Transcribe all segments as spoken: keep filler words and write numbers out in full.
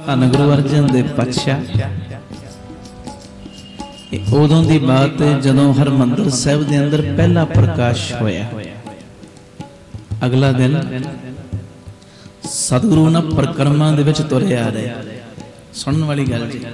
ਧੰਨ ਗੁਰੂ ਅਰਜਨ ਦੇਵ ਪਾਤਸ਼ਾਹ। उदों की बात है जदों हरमंदर साहिब के अंदर पहला प्रकाश होया। अगला दिन सतगुरु ना परिक्रमा दे विच तुरे आ रहे। सुनने वाली गल जी,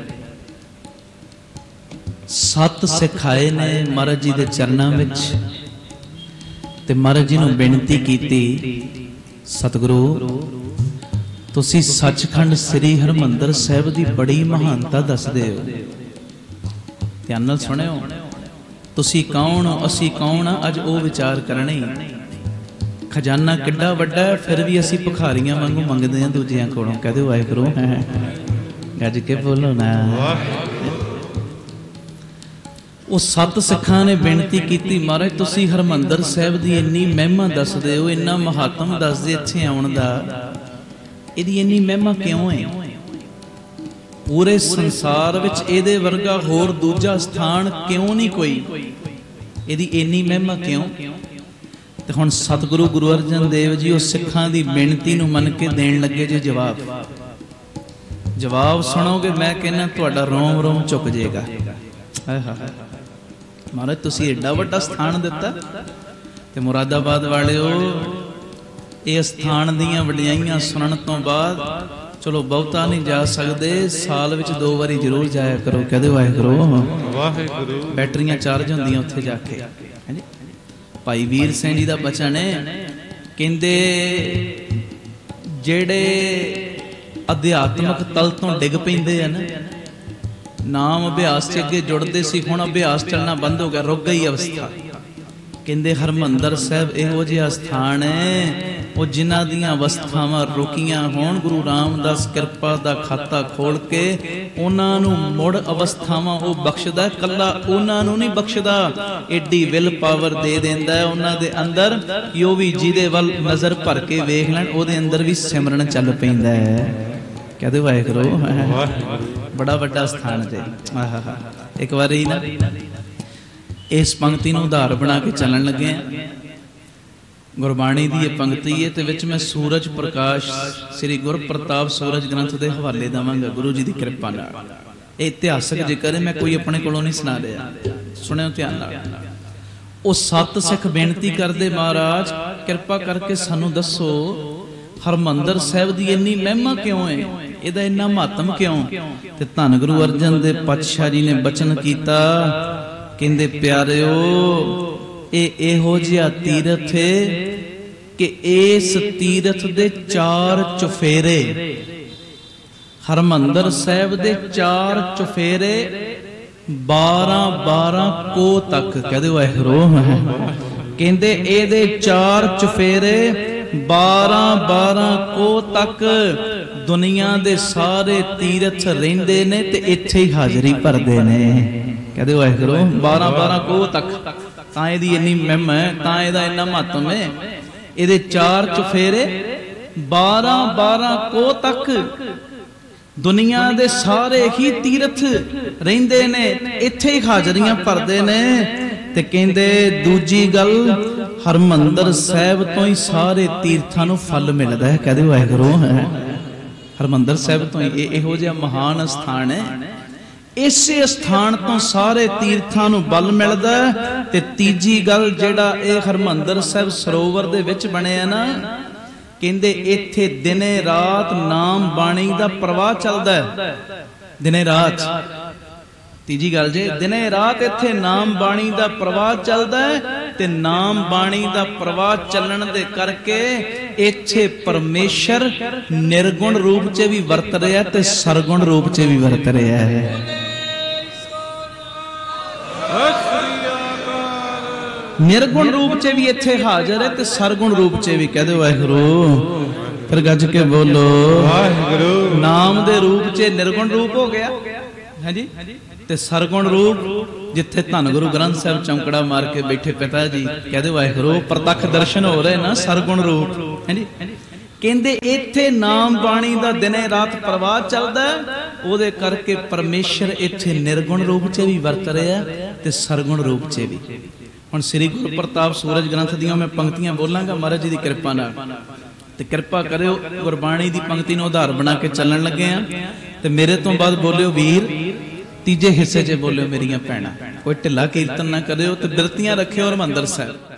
सत सिख आए ने महाराज जी के चरणों विच ते महाराज जी नूं बेनती कीती, सतगुरु तुसी सचखंड श्री हरमंदर साहिब की बड़ी महानता दसदे हो। ध्यान नाल सुणियो, तुसी कौन हो असी कौन आ, अज ओ विचार करने। खजाना किड्डा वड्डा फिर भी असी भिखारियां वांगू मंगदे हां दूजियां कोलों। कह दो वाहिगुरू, गज के बोलो ना। वो सत सिखां ने बेनती कीती, महाराज तुसी हरमंदर साहिब दी इन्नी महिमा दसदे हो, इन्ना महात्म दसदे इत्थे आउण दा, इहदी इन्नी महिमा क्यों है? पूरे संसार विच इहदे वर्गा होर दूजा स्थान क्यों नहीं कोई? इहदी इन्नी महिमा क्यों? ते हुण सतगुरु गुरु अर्जन देव जी उस सिखां दी बेनती नूं मन के देण लगे जे जवाब। जवाब सुनोगे मैं कहना तुहाडा रोम रोम झुक जाएगा। महाराज तुसीं एडा वड्डा स्थान दिता ते मुरादाबाद वालिओ इह स्थान दीयां वडियाईयां सुनन तो बाद चलो बहुता नहीं जा सकते, साल विच दो बारी जरूर जाया करो। कहदे वाहिगुरू, वाहिगुरू। बैटरियां चार्ज होंदियां उत्थे जाके। भाई वीर सिंह जी दा बचन है, कहंदे जेड़े अध्यात्मक तल तो डिग पैंदे आ ना, नाम अभ्यास च अगे जुड़ते सी, हुण अभ्यास चलना बंद हो गया, रुक गई अवस्था। कहंदे हरमंदर साहिब इहो जिहा स्थान है वो जिन्हां दियां अवस्थावां रुकियां होण, गुरु रामदास किरपा दा खाता खोल के उन्हां नूं मुड़ अवस्थावां वो बख्शदा, कल्ला उन्हां नूं नहीं बख्शदा, एडी विल पावर दे देंदा है उन्हां दे अंदर कि वो भी जिहदे वल नज़र भर के वेख लैण ओहदे अंदर भी सिमरन चल पैंदा है। कहदे वाहिगुरू, बड़ा वड्डा स्थान जे। आहा, एक बारी ना इस पंक्ति नूं उधार बना के चलन लगे। गुरबाणी दी ये पंक्ति है ते विच मैं सूरज प्रकाश श्री गुर प्रताप सूरज ग्रंथ दे हवाले देवांगा गुरु जी दी कृपा नाल। ये इतिहासक जिक्र है, मैं कोई अपने कोलों नहीं सुना रहा, सुनियो ध्यान नाल। ओ सत सिख बेनती करदे, महाराज कृपा करके सानू दसो हरमंदर साहिब दी इन्नी महिमा क्यों है, इहदा इन्ना महत्म क्यों? ते धन गुरु अर्जन देव पातशाह जी ने बचन कीता, कहंदे प्यारिओ ये इहो जिहा तीरथ है कि इस तीरथ दे चार चुफेरे, हरमंदर साहिब दे चार चुफेरे बारह बारह को तक। कहदे वाहिगुरू, कहंदे इहदे चार चुफेरे बारह बारह को तक दुनिया दे सारे तीरथ रहिंदे ने ते इत्थे ही हाजरी भरदे ने। कहदे वाहिगुरू, बारह बारह को तक तां इहदी इन्नी महिमा है, तां इहदा इन्ना महत्म है। इहदे चार चुफेरे बारह बारह को तक दुनिया दे सारे ही तीरथ रहिंदे ने, इत्थे ही हाजरियां भरदे ने। ते कहंदे दूजी गल, हरमंदर साहिब तो ही सारे तीर्थां नूं फल मिलदा है। कहदे वाहिगुरू, हरमंदर साहिब तो ही इहो जिहा महान स्थान है, इसे स्थान तो सारे तीर्थां नूं बल मिलदा। ते तीजी गल, जेड़ा ये हरमंदर साहिब सरोवर दे विच बणिया ना, कहंदे इत्थे दिने रात नाम बाणी दा प्रवाह चलदा है, दिने रात। तीजी गल जे, दिने रात इत्थे नाम बाणी दा प्रवाह चलदा है, ते नाम बाणी दा प्रवाह चलण दे करके इत्थे परमेश्वर निर्गुण रूप च भी वरत रहा ते सरगुण रूप च भी वरत रहा है। निर्गुण रूप च भी इत्थे हाजिर है ते सरगुण रूप च भी। कहदे वाहिगुरू, फिर गज के बोलो वाहिगुरू। नाम दे रूप च निर्गुण रूप हो गया है जी, ते सरगुण रूप जिथे धन गुरु ग्रंथ साहिब चौंकड़ा मार के बैठे पिता जी। कहदे वाहिगुरू, प्रतख दर्शन हो रहे ना सरगुण रूप है जी। कहंदे इत्थे नाम बाणी दा दिने रात प्रवाह चलदा, ओदे करके परमेश्वर इत्थे निर्गुण रूप च भी वरत रहा ते सरगुण रूप च भी। हुण श्री गुरु प्रताप सूरज ग्रंथ दियां मैं पंक्तियां बोलांगा महाराज जी की कृपा नाल। ਤੇ ਕਿਰਪਾ ਕਰਿਓ ਗੁਰਬਾਣੀ ਦੀ ਪੰਕਤੀ ਨੂੰ ਆਧਾਰ ਬਣਾ ਕੇ ਚੱਲਣ ਲੱਗੇ ਆ। ਤੇ ਮੇਰੇ ਤੋਂ ਬਾਅਦ ਬੋਲਿਓ ਵੀਰ, ਤੀਜੇ ਹਿੱਸੇ 'ਚ ਬੋਲਿਓ ਮੇਰੀਆਂ ਭੈਣਾਂ। ਕੋਈ ਢਿੱਲਾ ਕੀਰਤਨ ਨਾ ਕਰਿਓ ਤੇ ਬਿਰਤੀਆਂ ਰੱਖਿਓ ਹਰਿਮੰਦਰ ਸਾਹਿਬ।